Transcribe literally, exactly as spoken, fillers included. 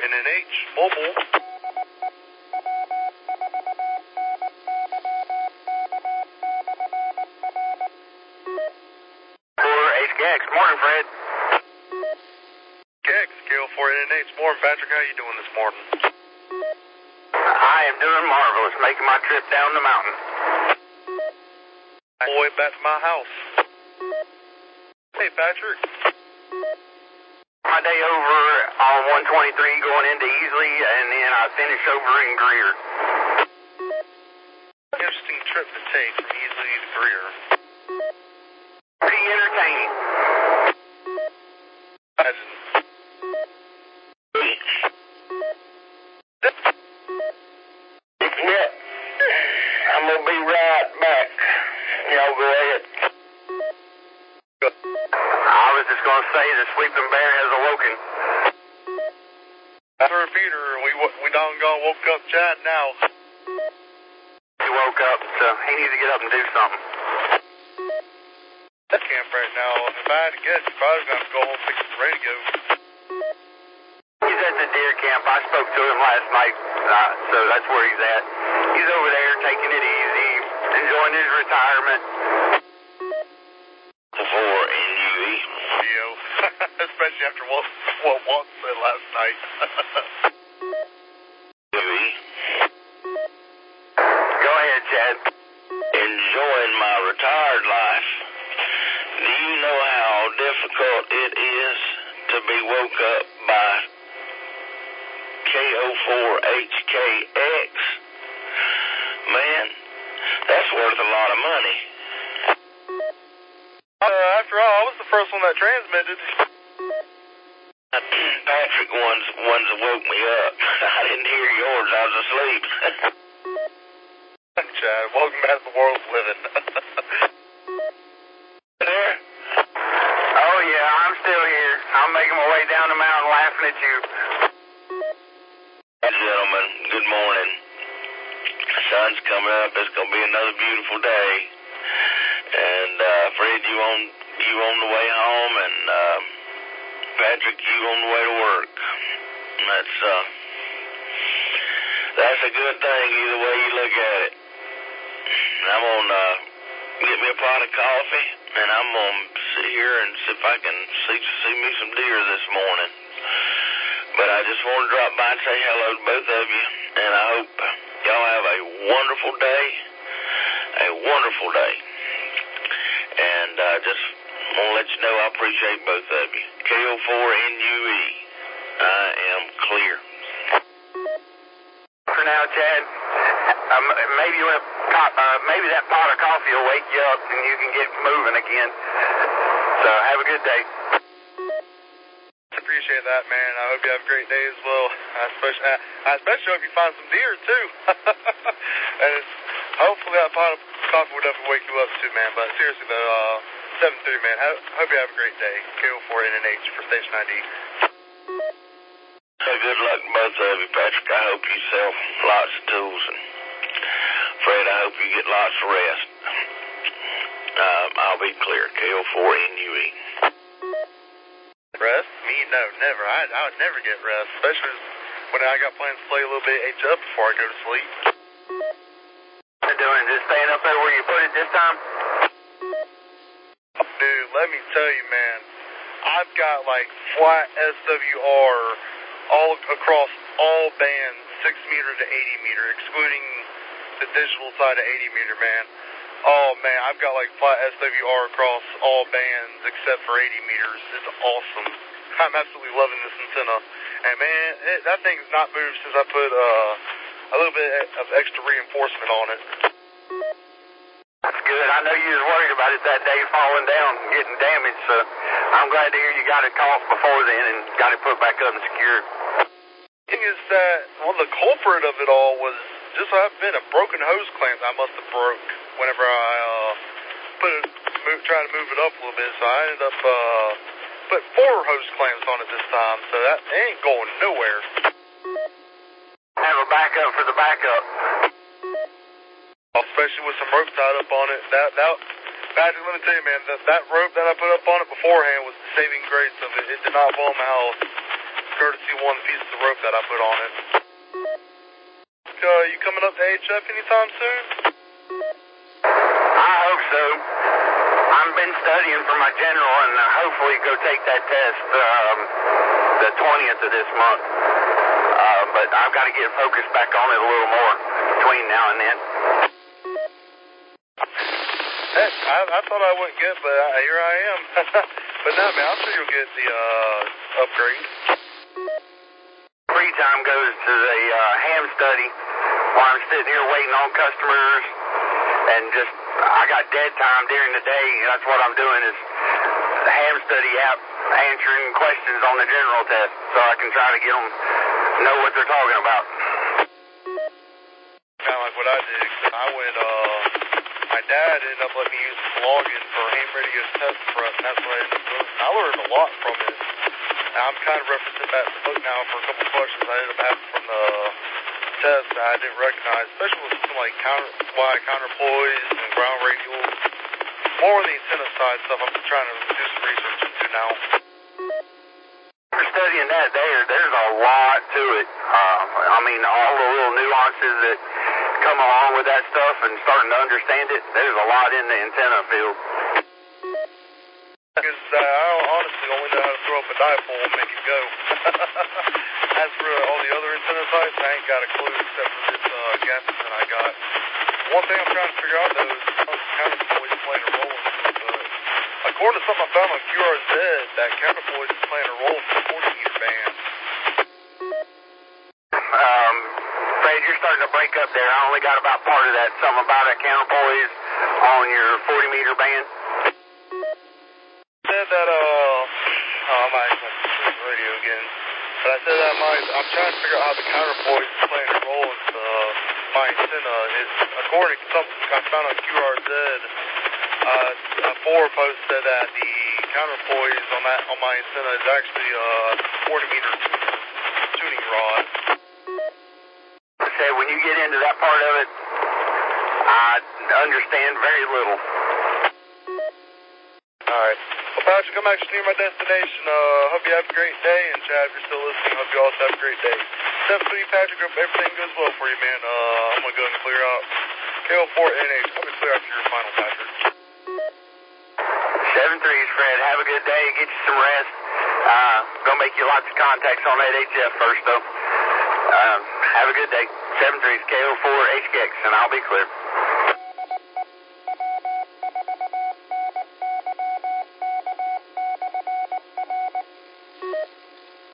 N N H Mobile. four H K X, morning, Fred. K X, K O four N N H, morning, Patrick. How you doing this morning? I am doing marvelous, making my trip down the mountain. All the way back to my house. Hey, Patrick. My day over on one twenty-three going into Easley, and then I finish over in Greer. Interesting trip to take from Easley to Greer. Pretty entertaining. Imagine. Yeah. I'm going to be right back. Y'all go ahead. I was just going to say the sleeping bear has awoken. That's a repeater. We, we doggone woke up Chad now. He woke up, so he needs to get up and do something. At camp right now. If I had to guess, he's probably going to go home fix the radio. He's at the deer camp. I spoke to him last night, uh, so that's where he's at. He's over there taking it easy, enjoying his retirement. For N U E. Especially after what, what Walt said last night. N U E. Go ahead, Chad. Enjoying my retired life. Do you know how difficult it is to be woke up by K O four H K X? Man, that's worth a lot of money. Uh, after all, I was the first one that transmitted. Patrick ones, ones that woke me up. I didn't hear yours. I was asleep. Chad, welcome back to the world's living. There? Oh, yeah, I'm still here. I'm making my way down the mountain laughing at you. Gentlemen, good morning. The sun's coming up. It's going to be another beautiful day. And, uh, Fred, you on, you on the way home, and, uh, Patrick, you on the way to work. And that's, uh, that's a good thing either way you look at it. I'm going to, uh, get me a pot of coffee, and I'm going to sit here and see if I can see, see me some deer this morning. But I just want to drop by and say hello to both of you, and I hope y'all have a wonderful day, a wonderful day. And I uh, just want to let you know I appreciate both of you. K O four N U E, I am clear. For now, Chad, um, maybe, you have, uh, maybe that pot of coffee will wake you up and you can get moving again. So have a good day. Appreciate that, man. I hope you have a great day as well. I especially, I especially hope you find some deer, too. And it's, hopefully that pot of coffee will definitely wake you up, too, man. But seriously, though, uh, seven three, man, I hope you have a great day. K O four N N H for Station I D. So good luck to both of you, Patrick. I hope you sell lots of tools. And Fred, I hope you get lots of rest. Um, I'll be clear. K O four N U E. Rest? Me? No, never. I, I would never get rest, especially when I got plans to play a little bit H up before I go to sleep. What are you doing? Just staying up there where you put it this time? Dude, let me tell you, man. I've got like flat S W R all across all bands, six meter to eighty meter, excluding the digital side of eighty meter, man. Oh, man, I've got, like, flat S W R across all bands except for eighty meters. It's awesome. I'm absolutely loving this antenna. And, man, it, that thing's not moved since I put uh, a little bit of extra reinforcement on it. That's good. I know you was worried about it that day falling down and getting damaged, so I'm glad to hear you got it off before then and got it put back up and secured. The thing is that, well, the culprit of it all was just so happened a broken hose clamp I must have broke whenever I uh, put it, move, try to move it up a little bit, so I ended up uh, putting four hose clamps on it this time, so that it ain't going nowhere. Have a backup for the backup. Especially with some rope tied up on it. That, that, Patrick, let me tell you, man, that, that rope that I put up on it beforehand was the saving grace of it. It did not blow my house. courtesy one piece of the rope that I put on it. Uh, you coming up to H F anytime soon? I hope so. I've been studying for my general and uh, hopefully go take that test um, the twentieth of this month. Uh, but I've got to get focused back on it a little more between now and then. Heck, I, I thought I wouldn't get, but I, here I am. But no, man, I'm sure you'll get the uh, upgrade. Free time goes to the uh, ham study while I'm sitting here waiting on customers, and just I got dead time during the day. That's what I'm doing is the ham study app, answering questions on the general test, so I can try to get them know what they're talking about. Kind of like what I did. I went. Uh, my dad ended up letting me use the login for ham radio test prep, and that's what I ended up doing. I learned a lot from it. Now, I'm kind of referencing back to the book now for a couple of questions I ended up having from the test that I didn't recognize, especially with something like counter, why counterpoise and ground radials. More on the antenna side stuff I'm trying to do some research into now. For studying that there, there's a lot to it. Uh, I mean, all the little nuances that come along with that stuff and starting to understand it, there's a lot in the antenna field. Because uh, I honestly only know how to throw up a dipole and make it go. As for all the other antenna types, I ain't got a clue except for this uh, gas that I got. One thing I'm trying to figure out, though, is how counterpoise is playing a role in this. But according to something I found on Q R Z, that counterpoise is playing a role for the forty meter band. Um, Fred, you're starting to break up there. I only got about part of that. Something about a counterpoise on your forty meter band. Said that, uh, oh, I might have to the radio again. But I said that my, I'm trying to figure out how the counterpoise is playing a role in the, my antenna. It's, according to something I found on Q R Z, uh, a forward post said that the counterpoise on that on my antenna is actually a forty meter tuning rod. I said when you get into that part of it, I understand very little. Alright. Well, Patrick, I'm actually near my destination. Uh, hope you have a great day. And Chad, if you're still listening, hope you also have a great day. seven three, Patrick, hope everything goes well for you, man. Uh, I'm going to go ahead and clear out K O four N H. I'm going to clear after your final, Patrick. seven threes, Fred. Have a good day. Get you some rest. Uh, gonna make you lots of contacts on that H F first, though. Uh, have a good day. seven threes, K O four H K X, and I'll be clear.